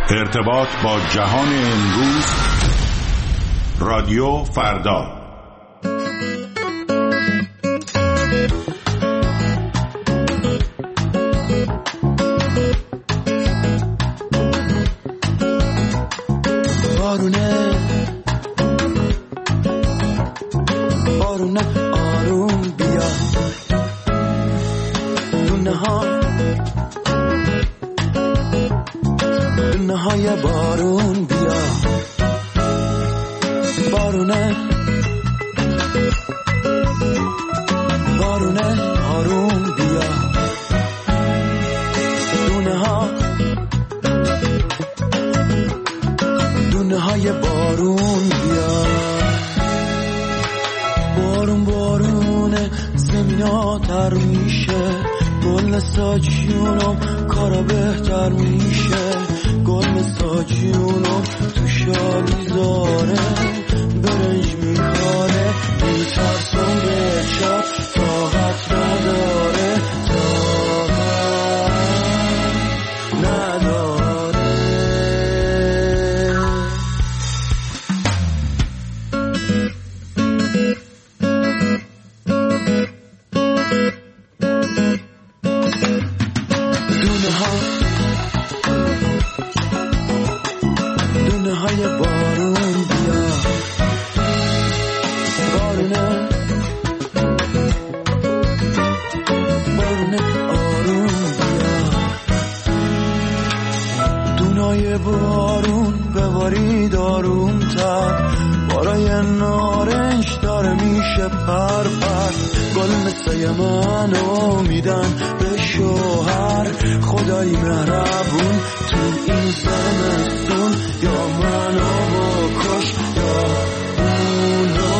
ارتباط با جهان امروز، رادیو فردا. بارونه آروم بیا، دونه های بارون بیا، بارونه آروم بیا، دونه های بارون بیا. بارونه زمینا تر میشه، گل ساجیونم کارا بهتر میشه، گل ساجیونم تو شالی زاره برنج میخواره، میترسم به چپ طاقت نداره، دونه های بارون بیا، بارونه آروم بیا، دونای بارون ببارید آروم تر، بارای نارنج داره میشه پر گل مثل منو میدن به شوهر، خدای مهربون تو این زمستون، یا منو بکش یا اونو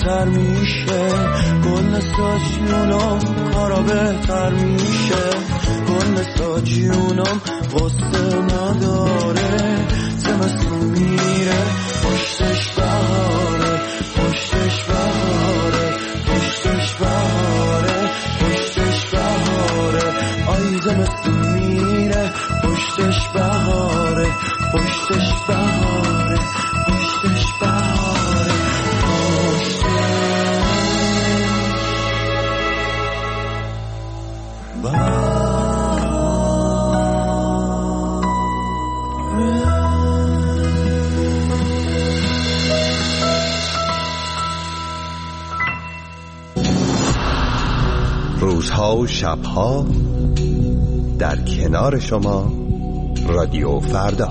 بهتر میشه، کل ساجیونم کارا بهتر میشه، کل ساجیونم قصه نداره، زمستون میره پشتش بهاره، پشتش بهاره، پشتش بهاره، پشتش بهاره، آی زمستون میره پشتش بهاره، پشتش بهاره، پشتش بهاره، پشتش بهاره. روزها و شبها در کنار شما رادیو فردا.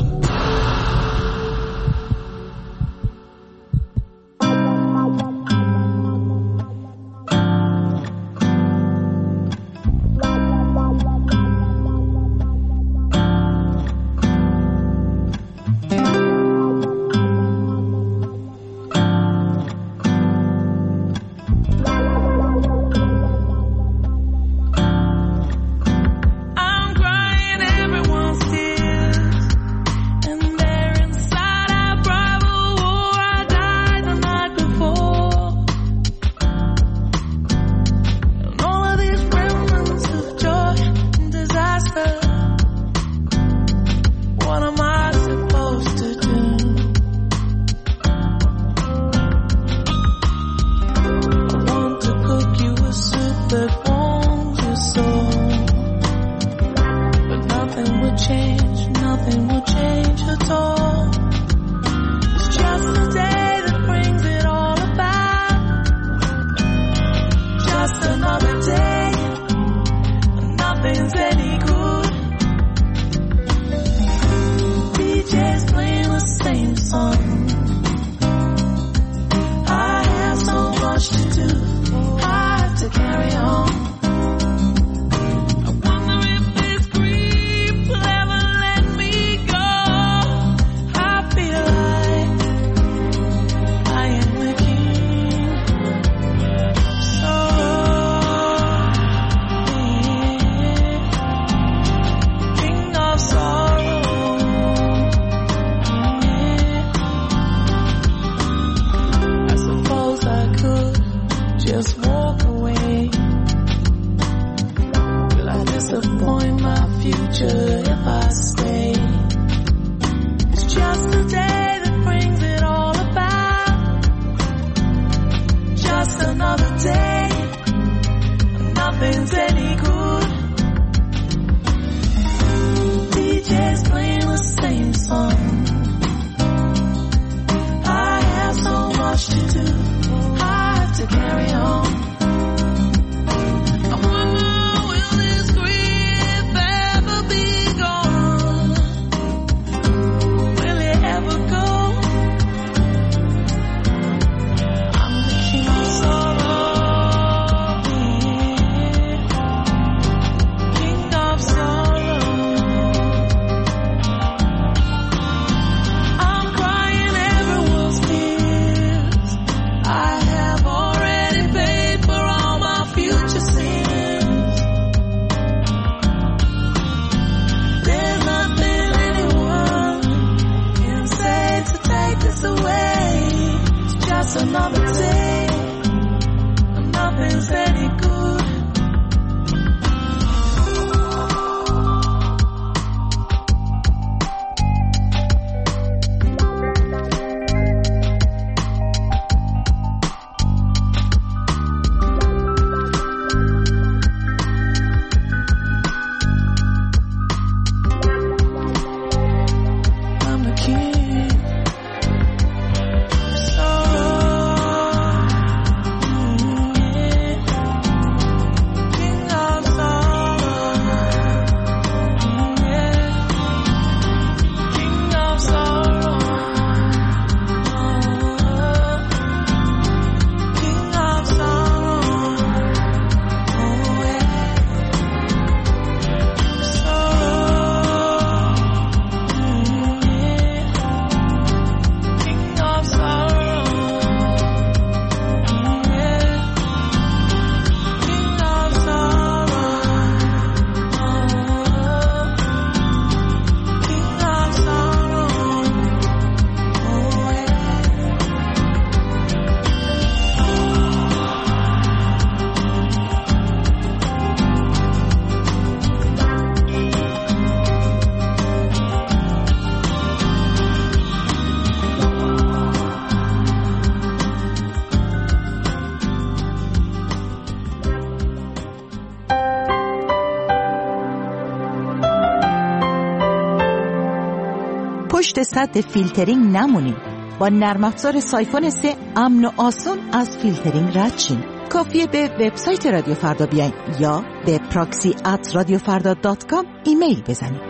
پشت سد فیلترینگ نمونین. با نرم افزار سایفون 3 امن و آسون از فیلترینگ رد شین. کافیه به وبسایت رادیو فردا بیاین یا به proxy@radiofarda.com ایمیل بزنید.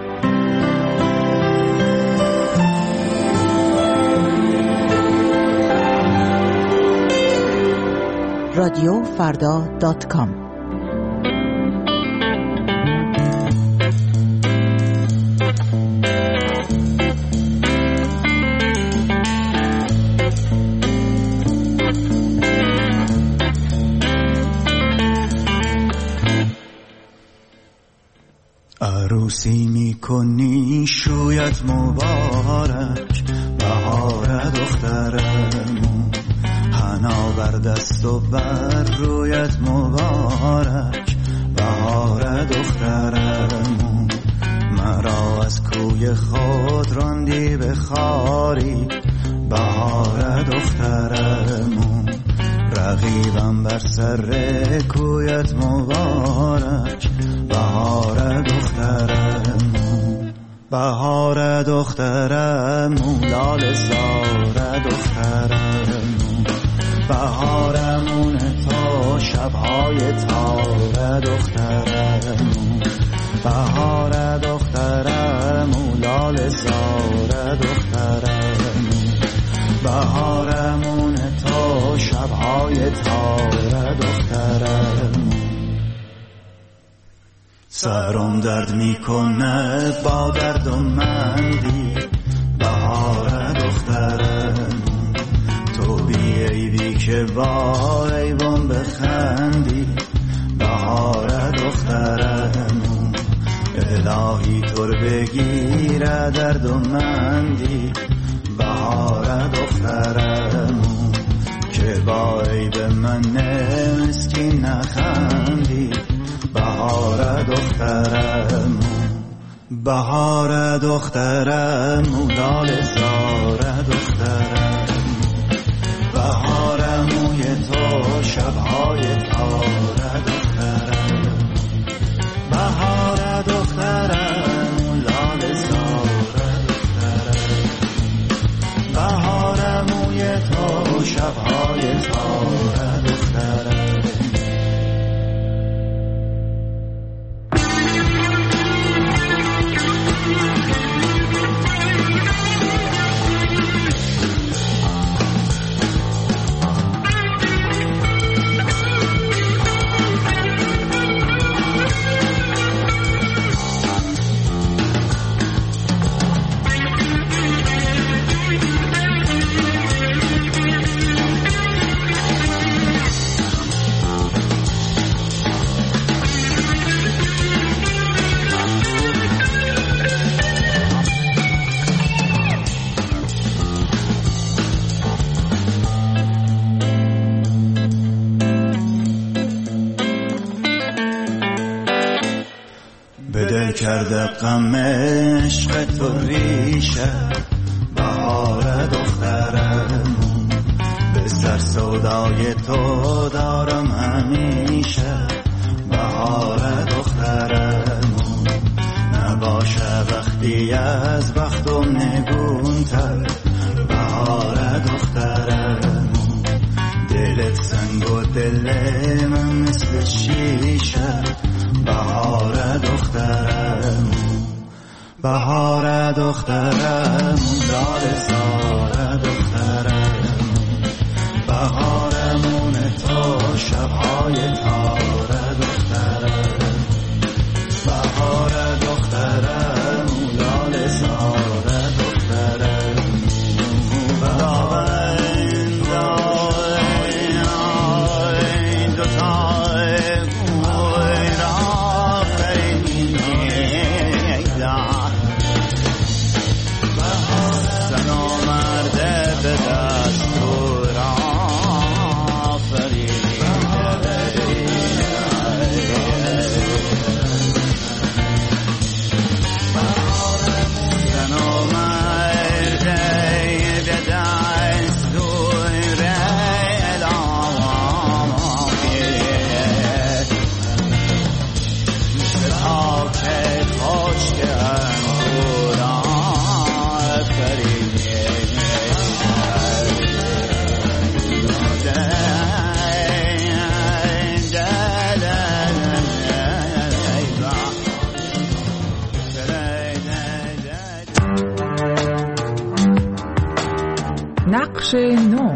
radiofarda.com. عروسی میکنی شویت مبارک، بهار دخترمون، حنا بر دست و بر رویت مبارک، بهار دخترمون. مرا از کوی خود راندی به خاری، بهار دخترمون. رقیبم بر سر کویت مبارک، بهار دخترمون. بهار دخترمون، لاله زار دخترمون. بهارمون تا شبهای تار دخترمون. بهار دخترمون، لاله زار دخترمون. بهارمون تا شبهای تار دخترمون. سرم درد میکنه با درد و مندی، بهار دخترمون. تو بی عیبی که با ایوان بخندی، بهار دخترمون. الهی طور بگیره درد و مندی، بهار دخترمون. که با عیب من مسکین نخندی، بهار دخترمون. بهار دخترمون، لاله زار دخترمون. بهارموی تو شبهای تار دخترمون. بهار دخترمون، لاله زار دخترمون. بهارموی تو شبهای تار دخترمون. کرده غم عشق تو ریشه، بهار دخترمون. به سر سودای تو دارم همیشه، بهار دخترمون. نباشه وقتی از بختم نگونتر، بهار دخترمون. دلت سنگ و دل من مثل شیشه، بهار دخترمون. بهار دخترمون، لاله زار دخترمون. بهارمون تا شبهای تار دخترمون. بهار دخترمون، لاله زار دخترمون. زن و مرد به نقش نو.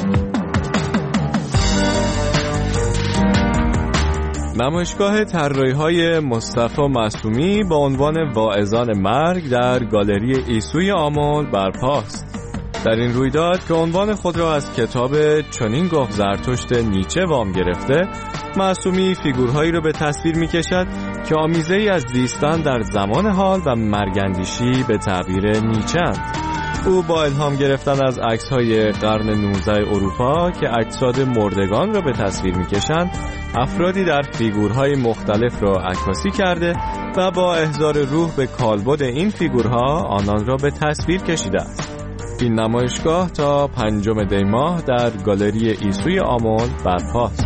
نمایشگاه طراحی‌های مصطفی معصومی با عنوان واعظان مرگ در گالری عیسوی آمل برپاست. در این رویداد که عنوان خود را از کتاب چنین گفت زرتشت نیچه وام گرفته، معصومی فیگورهایی را به تصویر می‌کشد که آمیزه‌ای از زیستن در زمان حال و مرگندیشی به تعبیر نیچه‌اند. او با الهام گرفتن از عکس‌های قرن 19 اروپا که اجساد مردگان را به تصویر می‌کشند، افرادی در فیگورهای مختلف را عکاسی کرده و با احضار روح به کالبد این فیگورها آنان را به تصویر کشیده است. این نمایشگاه تا 5 دی ماه در گالری عیسوی آمل برپاست.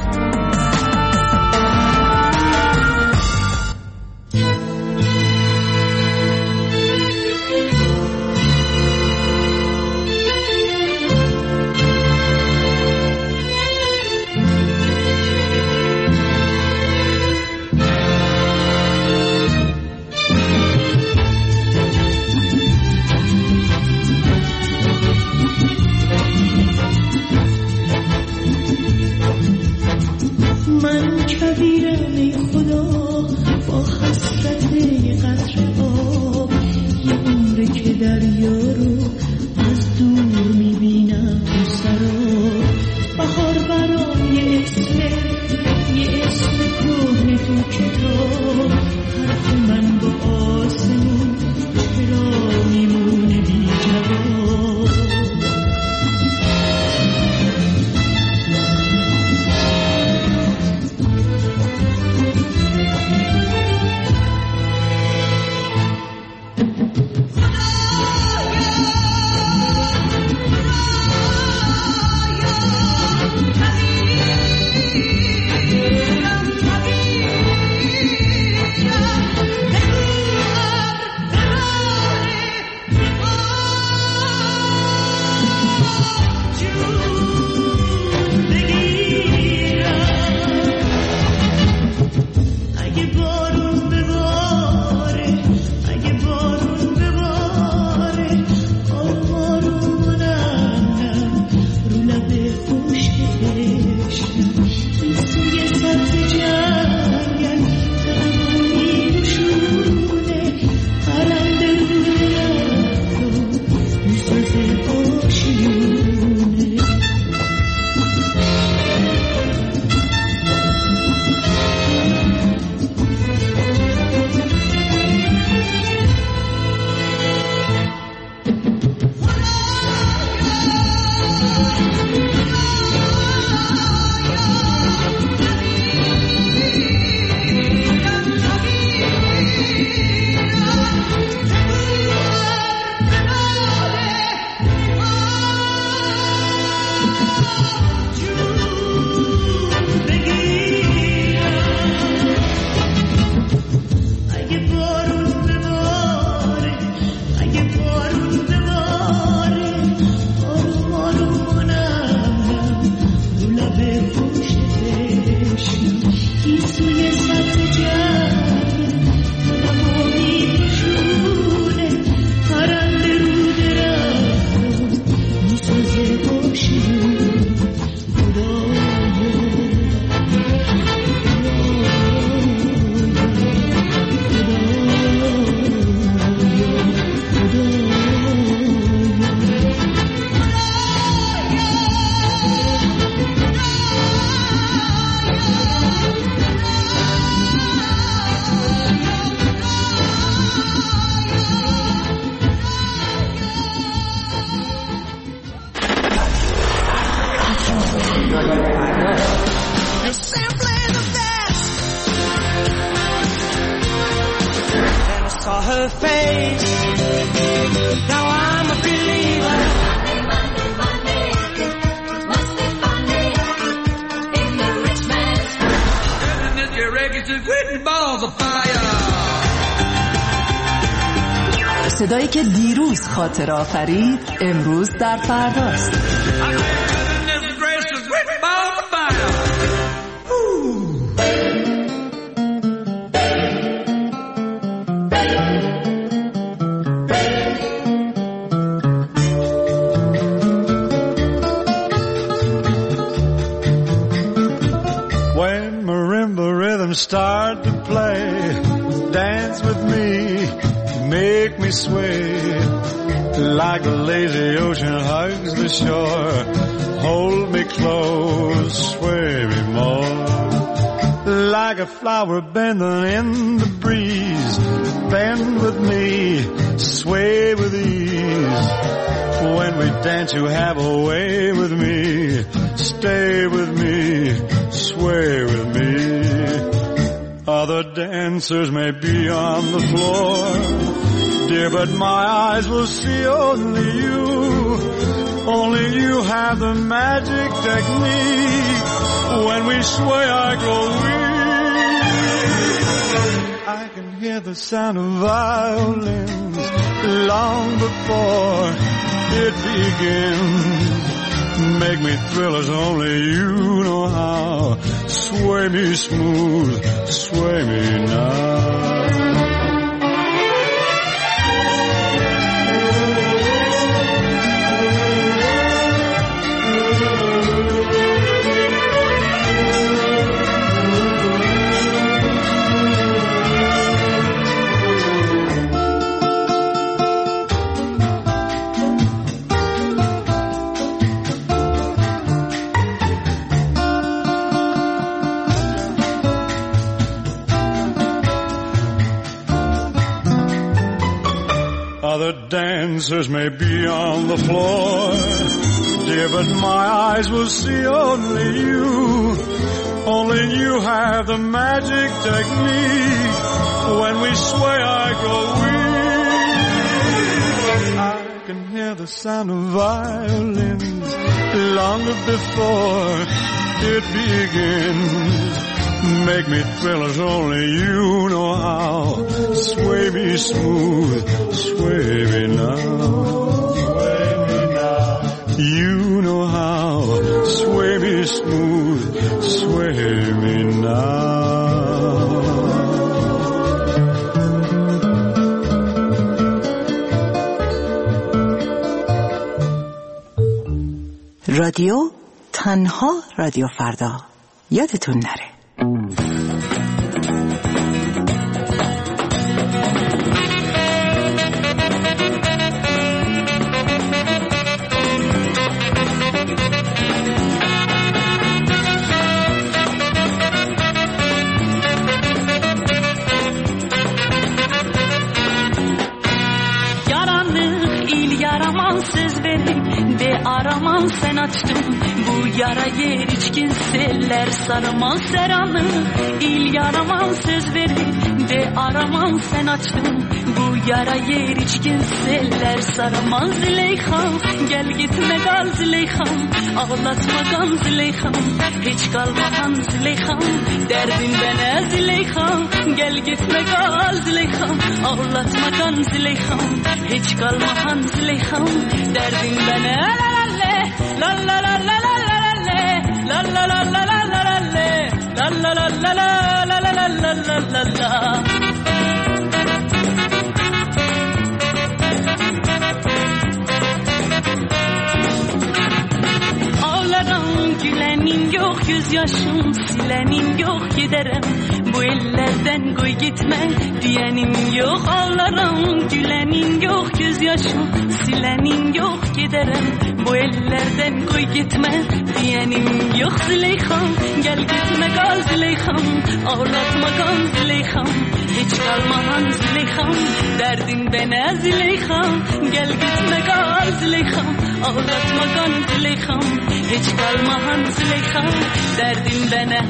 صدایی که دیروز خاطره آفرید امروز در فرداست. start to play. Dance with me, make me sway. Like the lazy ocean hugs the shore. Hold me close, sway me more. Like a flower bending in the breeze. Bend with me, sway with ease. When we dance you have a way with me. Stay with me, sway with me. Other dancers may be on the floor, dear, but my eyes will see only you. Only you have the magic technique. When we sway I grow weak. I can hear the sound of violins long before it begins. Make me thrill as only you know how. Sway me smooth, sway me now. Other dancers may be on the floor, dear, but my eyes will see only you. Only you have the magic technique. When we sway I grow weak. I can hear the sound of violins long before it begins. Make me thrill as only you know how. Sway me smooth, sway me now. Sway me now. You know how. Sway me smooth, sway me now. رادیو تنها رادیو فردا. یادتون نره. Araman sen açtın bu yara yer içkin seller sarmaz seranı il yaraman söz verdin de araman sen açtın bu yara yer içkin seller sarmaz Züleyxam gel gitme kal Züleyxam ağlatmadan Züleyxam hiç kalmadan Züleyxam derdin bana Züleyxam gel gitme kal Züleyxam ağlatmadan Züleyxam hiç kalmadan Züleyxam derdin bana la la la la la la la la la la la la la la la la la la la. Ağlarım gülenim yok gözyaşım silenim yok giderim bu ellerden koy gitme diyenim yok ağlarım gülenim yok gözyaşım silenim yok giderim bu ellerden koy gitme diyenim yok Züleyxam gel gitme kal Züleyxam ağlatma kal Züleyxam hiç kalmahan Züleyxam derdin bana Züleyxam gel gitme kal Züleyxam ağlatma kal Züleyxam hiç kalmahan Züleyxam derdin bana.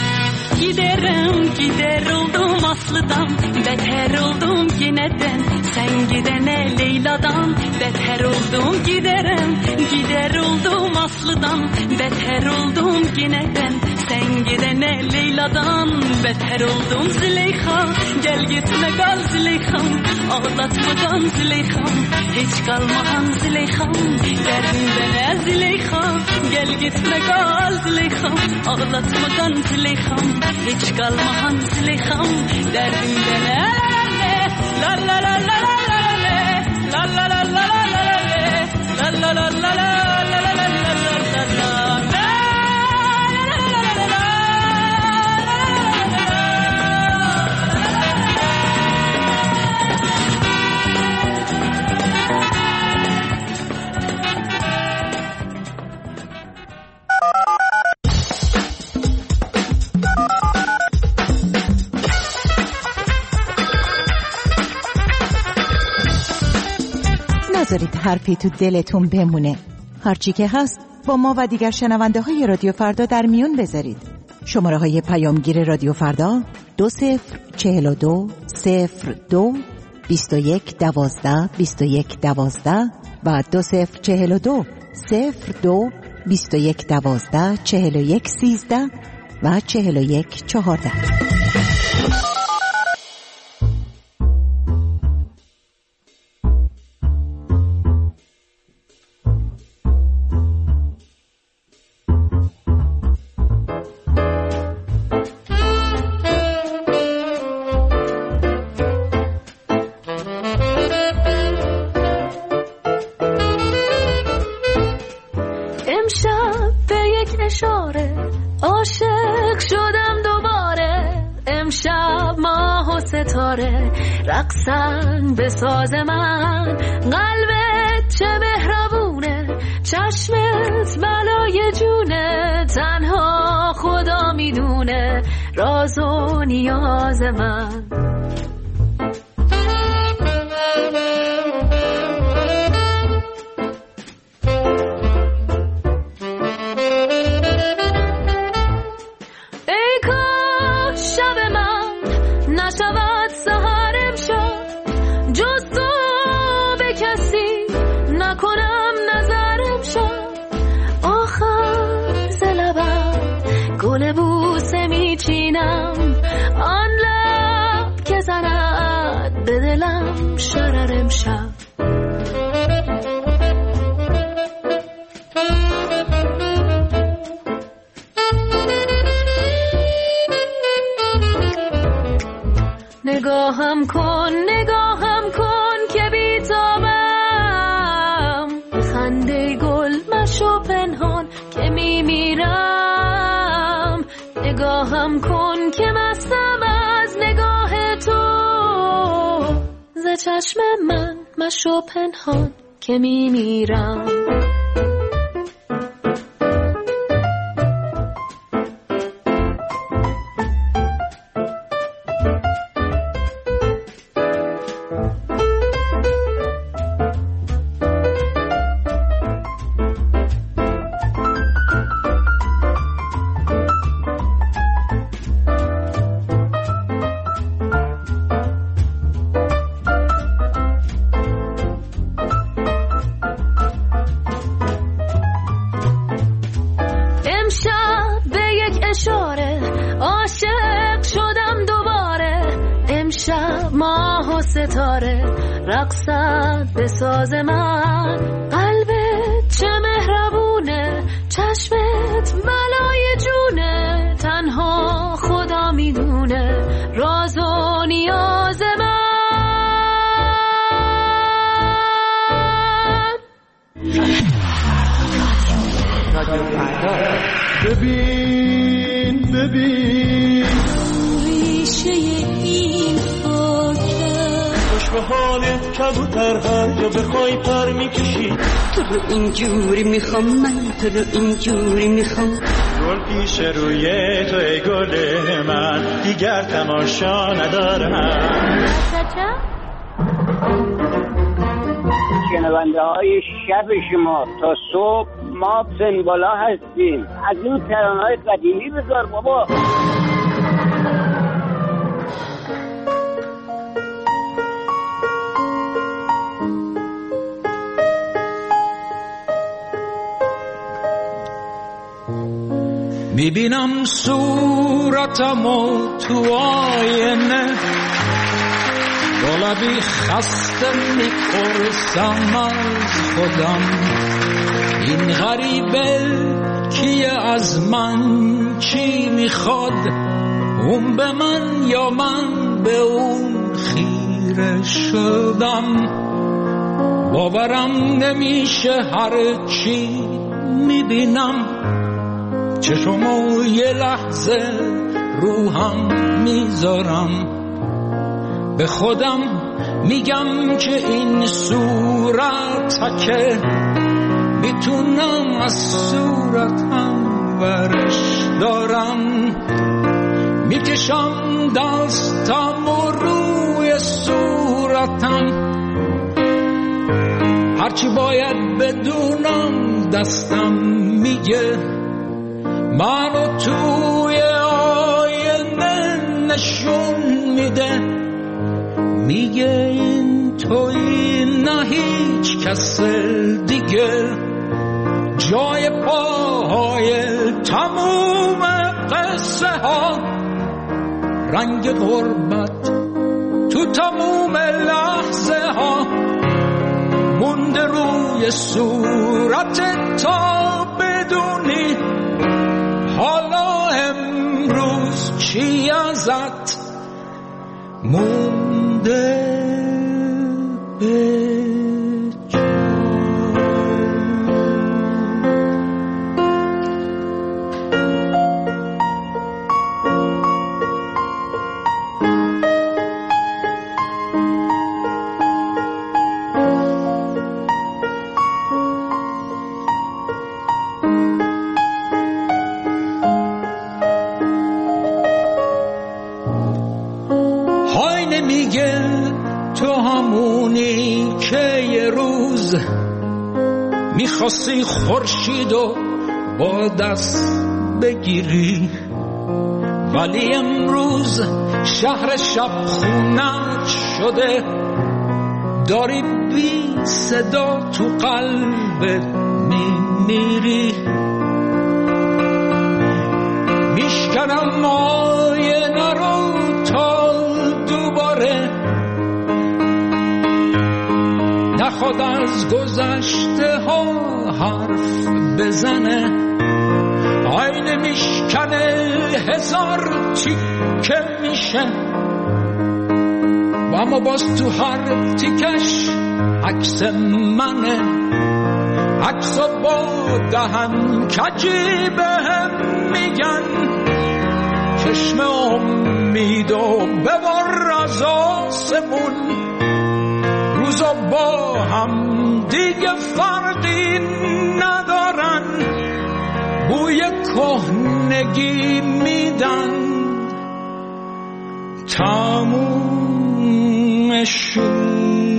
Gider oldum aslıdan beter oldum yeniden Sen gidene Leyla'dan beter oldum giderim. Gider oldum Aslı'dan beter oldum yine ben. Sen gidene Leyla'dan beter oldum Züleyha. Gel gitme kal Züleyha'm, ağlatmadan Züleyha'm. Hiç kalmahan Züleyha'm, derdinde ne Züleyha. Gel gitme kal Züleyha'm, ağlatmadan Züleyha'm. Hiç kalmahan Züleyha'm, derdinde ne. La la la la la la la la la la la la la la la la. نذارید حرفی تو دلتون بمونه. هرچی که هست با ما و دیگر شنونده های رادیو فردا در میون بذارید. شماره های پیامگیر رادیو فردا 2042 02 21 12 21 12 و 2042 02 21 12 41 13 و 41 14. رقصن به ساز من، قلبت چه مهربونه، چشمت بلای جونه، تنها خدا میدونه راز و نیاز من. ای کاش شب من نشود سحر، جز تو به کسی نکنم نظرم شد. آخر ز لبم گل بوسه میچینم، آن لب که زند به دلم شررم شد. نگاهم کن که بیتابم، خنده گل مشو پنهان که میمیرم. نگاهم کن که مستم از نگاه تو، ز چشم من مشو پنهان که میمیرم. ستاره رقصد به ساز من، قلبت چه مهربونه، چشمت بلای جونه، تنها خدا میدونه راز و نیاز من. ببین ریشه این به حالت کبوتر هر جا بخوای پر میکشی. تو رو اینجوری میخوام من، تو رو اینجوری میخوام. گل پیش روی تو ای گل من، دیگر تماشا ندارم. شنونده های شب شما تا صبح ما سنبالا هستیم. از این ترانه‌های قدیمی بذار بابا. میبینم صورتمو تو آینه، با لبی خسته میپرسم از خودم این غریبه کیه، از من چی میخواد، اون به من یا من به اون خیره شدم. باورم نمیشه هر چی میبینم، چشمو یه لحظه روحم میذارم، به خودم میگم که این صورتکه میتونم از صورتم ورش دارم. میکشم دستم و روی صورتم، هرچی باید بدونم دستم میگه، منو توی آینه نشون میده، میگه این تویی نه هیچ کس دیگه، جای پاهای تموم قصه ها، رنگ غربت تو تموم لحظه ها، مونده روی صورت تا بدونی حالا امروز چی ازت مونده به میخواستی خورشیدو با دست بگیری، ولی امروز شهر شب خونت شده، داری بی صدا تو قلبت میمیری. میشکنم آینه رو تا دوباره نخواد از گذشته ها حرف بزنه، آینه میشکنه هزار تیکه میشه، و اما باز تو هر تیکش عکس منه، عکس با دهن کجی بهم میگن، چشم امیدو ببر از آسمون، روزا با هم دیگه فرقی ندارن، بوی کهنگی میدن، تمومشون.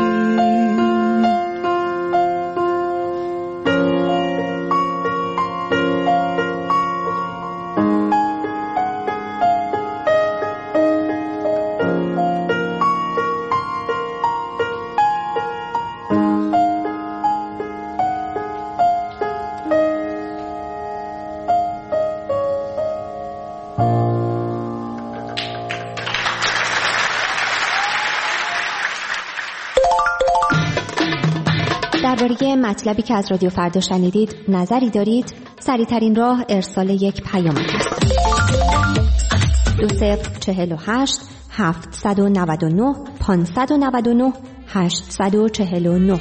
درباره مطلبی که از رادیو فردا شنیدید نظری دارید؟ سریع‌ترین راه ارسال یک پیام است. 2048 799 599 849.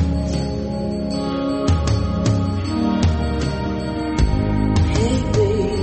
Hey, baby.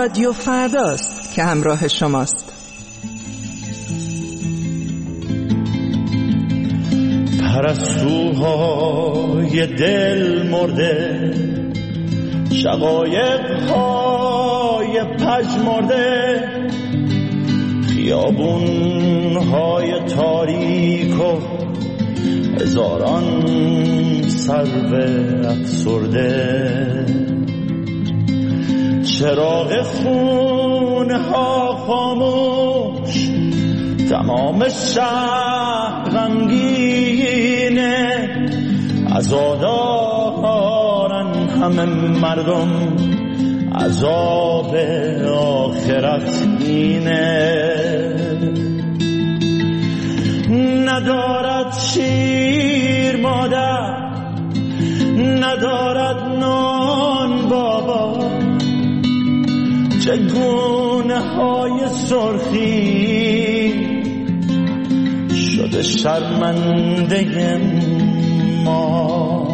رادیو فرداست که همراه شماست. پرستوهای دل مرده، شقایق‌های پژمرده، خیابون‌های تاریک و هزاران سرو افسرده، چراغ خونه‌ها خاموش، تمام شهر غمگینه، عزادارن همه مردم، عذاب آخرت اینه. ندارد شیر مادر، ندارد نان بابا، چگونه های سرخی شده شرمنده ما.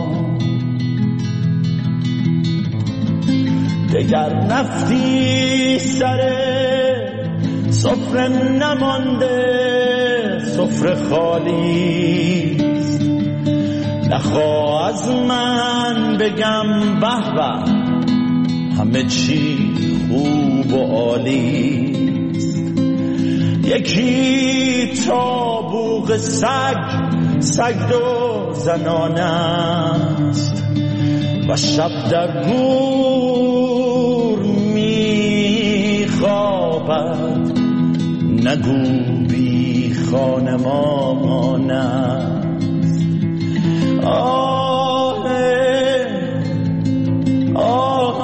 دگر نفتی سر سفره نمانده، سفره خالیست. نخواه از من بگم به به، همه چی خوب و عالیست. یکی تابوق سگ دو زنانه است و شب در گور میخوابد، نگو بی خانمان است. آه آه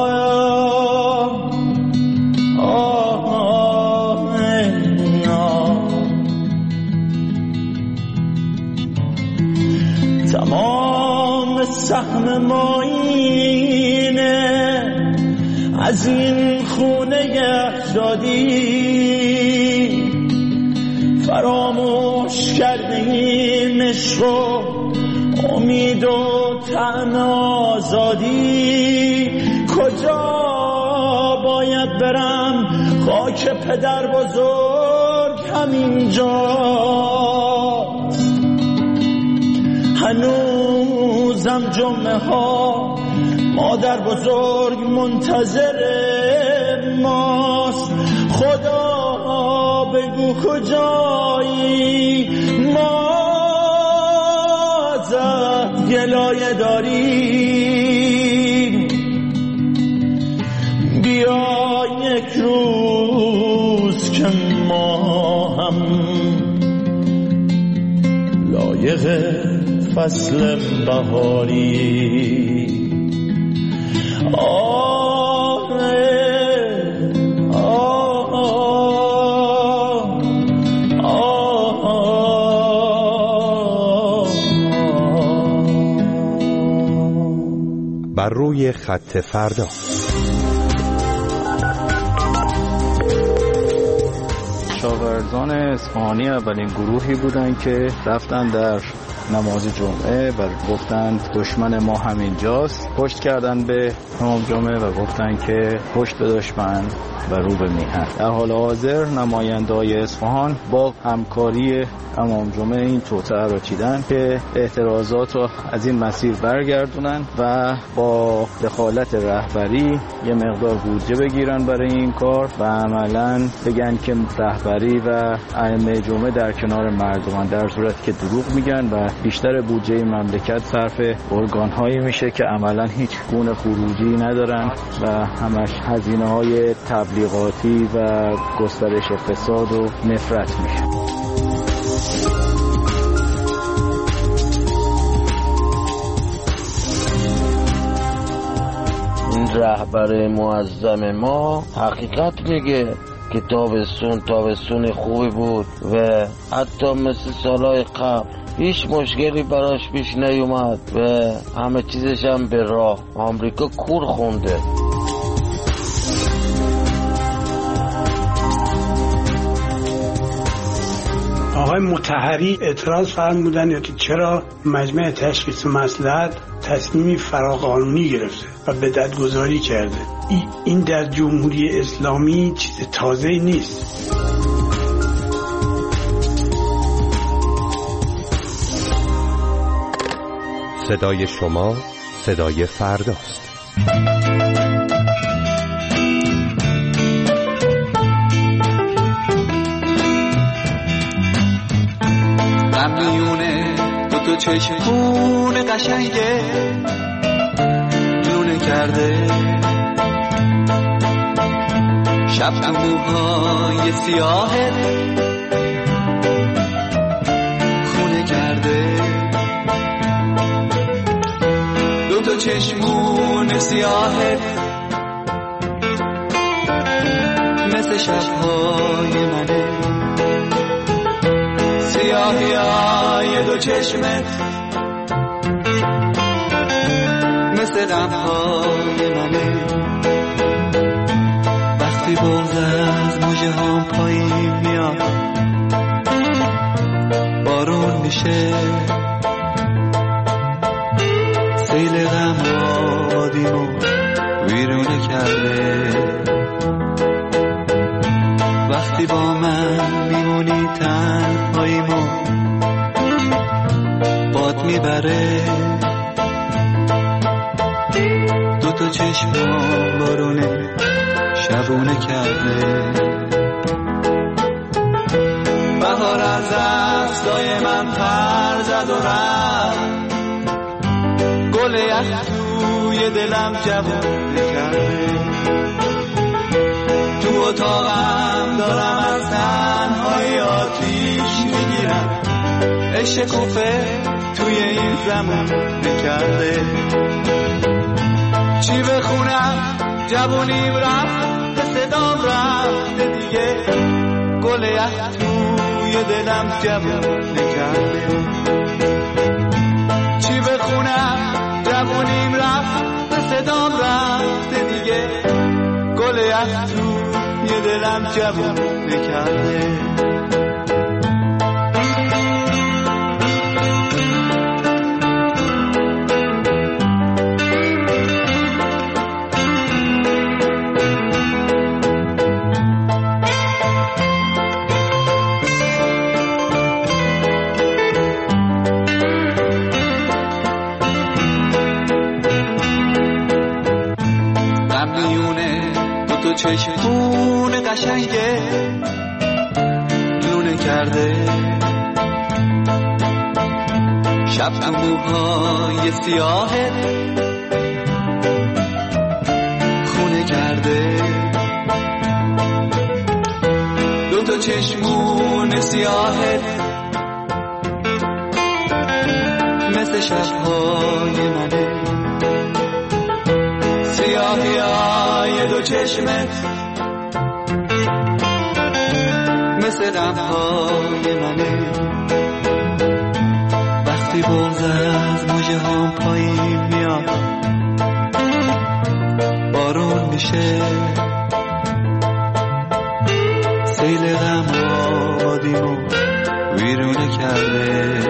تمام سهم ما اینه، از این خونه احشادی فراموش کردیم عشق و امید و طعم آزادی. کجا باید برم؟ خاک پدر بزرگ همینجاست. هنوزم جمعه ها مادر بزرگ منتظر ماست. خدا بگو کجایی، ما ازت گلایه داریم. بیا یک روز که ما هم لایق فصل بهاری. بر روی خط فردا. شاورزان اصفهانی اولین گروهی بودن که رفتن در نماز جمعه و گفتند دشمن ما همینجاست. پشت کردن به امام جمعه و گفتن که پشت به دشمن و رو به میهن. در حال حاضر نماینده‌های اصفهان با همکاری امام جمعه این توطئه را چیدن که اعتراضات رو از این مسیر برگردونن و با دخالت رهبری یه مقدار بودجه بگیرن برای این کار و عملاً بگن که رهبری و ائمه جمعه در کنار مردمان، در صورتی که دروغ میگن و بیشتر بودجه مملکت صرف ارگان‌هایی میشه که عملاً هیچ گونه خروجی ندارن و همش هزینه‌های تبلیغاتی و گسترش فساد و نفرت میشه. این رهبر معظم ما حقیقت میگه که تابستون خوبی بود و حتی مثل سالهای قبل هیچ مشکلی براش پیش نیومد و همه چیزش هم به راه. آمریکا کور خونده. آقای مطهری اعتراض فرمودن که چرا مجمع تشخیص مصلحت تصمیمی فراقانونی گرفته و بدعت‌گذاری کرده. این در جمهوری اسلامی چیز تازه‌ای نیست. صدای شما صدای فرداست. میونه دو چشمون قشنگه لونه کرده، شب تو موهای سیاهت خونه کرده، دو چشمون سیاهت مثل شبهای منه، سیاهی های دو چشمت مثل غمهای منه، وقتی بغض از موجه هم پایین میاد بارون میشه، سیل غم آبادیمو ویرونه کرده، وقتی با من میمونی تنهاییمو باد میبره، دو چشمم بارونه شبونه کرده، بهار از دستای من پر زد و رفت، گل یخ توی دلم جوونه کرده، تو اتاقم دارم از تنهایی آتیش میگیرم، عشق کوفه توی این زمان نکرده، چی بخونم جوونیم رفت صدام رفته دیگه، گل یخ توی دلم جوون نکرده، چی بخونم جوونیم رفت صدام رفته دیگه، گل یخ توی دلم جوون نکرده. دو چشمون قشنگه لونه کرده، شب تو موهای سیاهت خونه کرده، دو چشمون سیاهت مثل شبهای منه، سیاهی های دو چشمت مثل غمهای منه، وقتی بغض از موجه هم پایین میاد بارون میشه، سیل غم آبادیمو ویرونه کرده،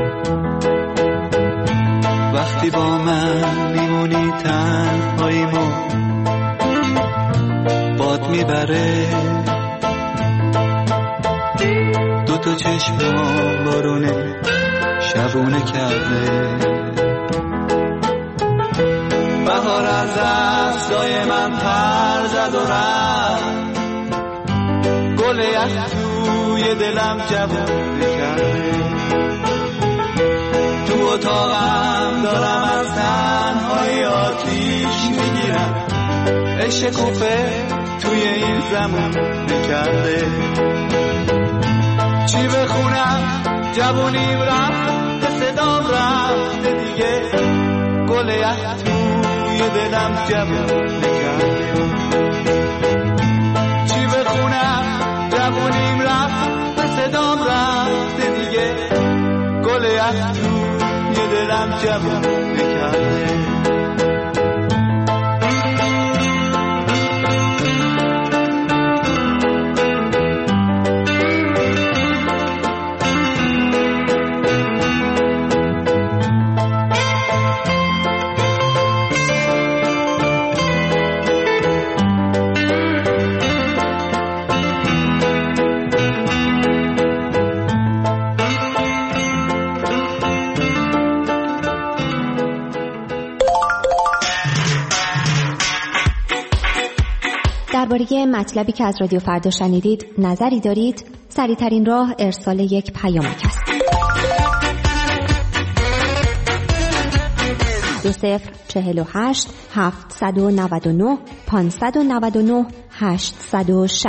وقتی با من میمونی تنهاییمو باد میبره، دو چشمم بارونه شبونه کرده، بهار از دستای من پر زد و رفت، گل یخ توی دلم جوونه کرده، تو اتاقم دارم از تنهایی آتیش میگیرم، عشق کوفه توی این زمان نکرده، چی بخونم جوونیم رفت صدام رفته دیگه، گل یخ توی دلم جوون نکرده، چی بخونم جوونیم رفت صدام رفته دیگه، گل یخ توی دلم جوون نکرده. به مطلبی که از رادیو فردا شنیدید نظری دارید؟ سریع‌ترین راه ارسال یک پیامک است. 2048 799 599 860.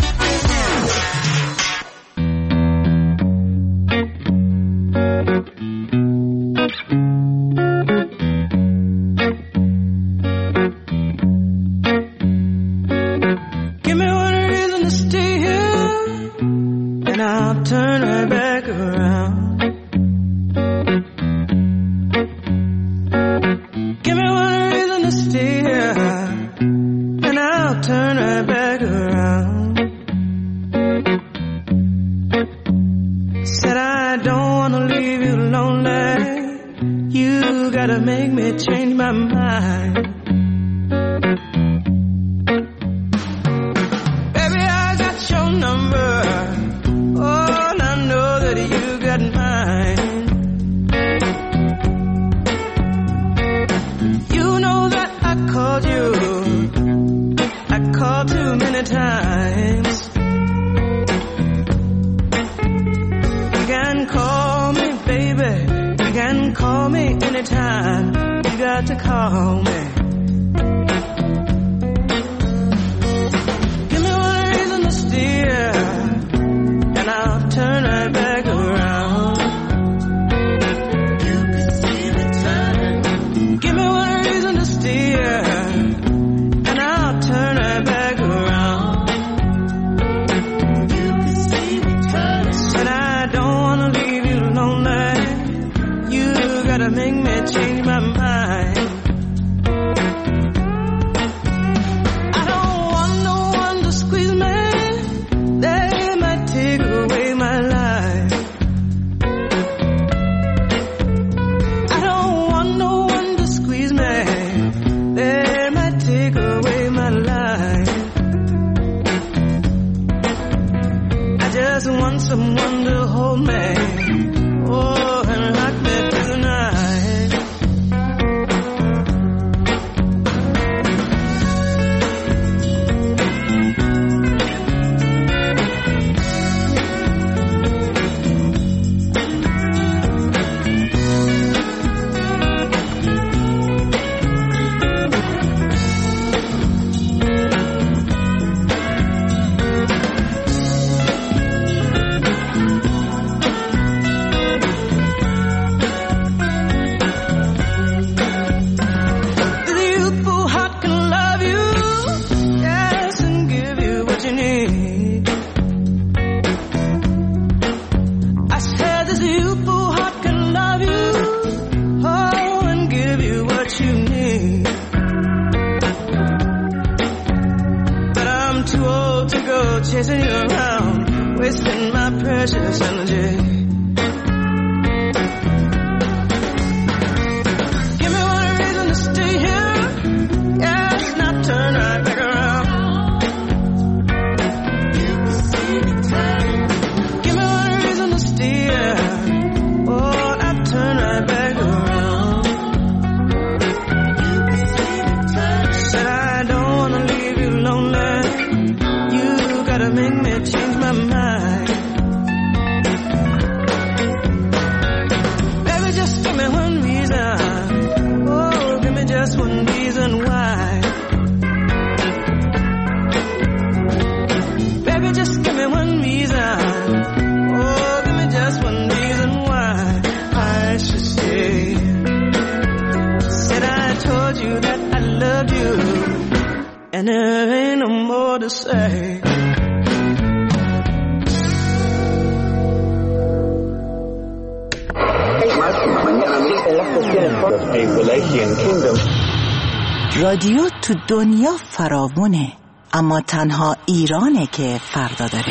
رادیو تو دنیا فراوونه، اما تنها ایرانه که فردا داره.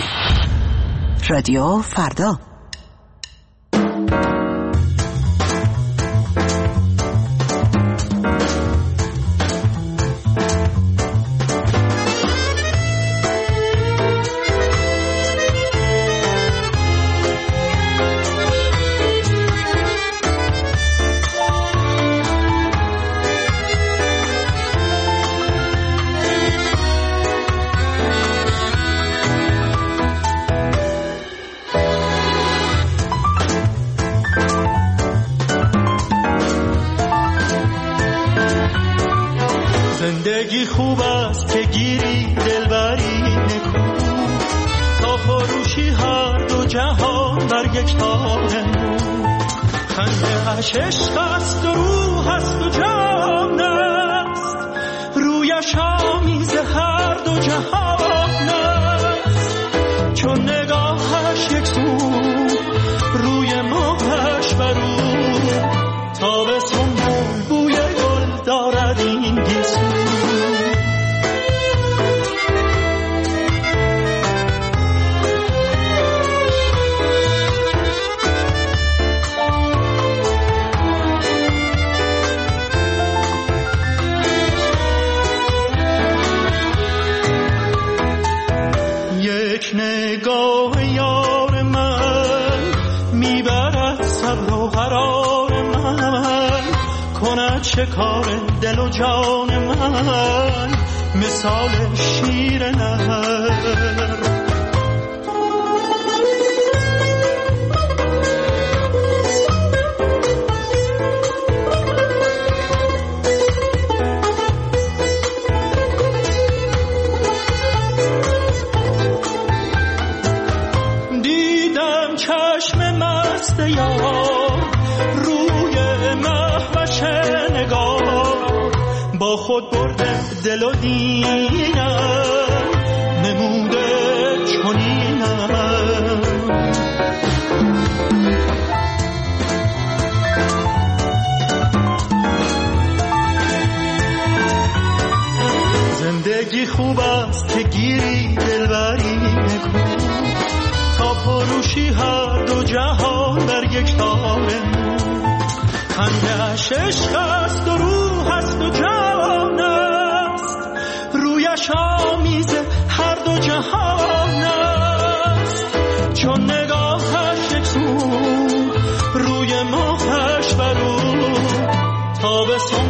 رادیو فردا. یک تار نور. خنده‌اش عشق است و روح است و جان است، رویش آمیز هر دو جهان است. چون نگاهش یک سو روی ماهش برو، تابستون بوی گل دارد این گیسو. یک نگاه یار من میبرد صبر و قرار من، کند شکار دل و جان من مثال شیر نر. با خود برده دل و دینم، نموده چنینم. زندگی خوب است که گیری دلبری نکن، تا فروشی هر دو جهان بر یک تار نور. خنده‌اش عشق است و روح است و جان است، رویش آمیز هر دو جهان است. چون نگاهش یک سو روی ماهش برو، تابستون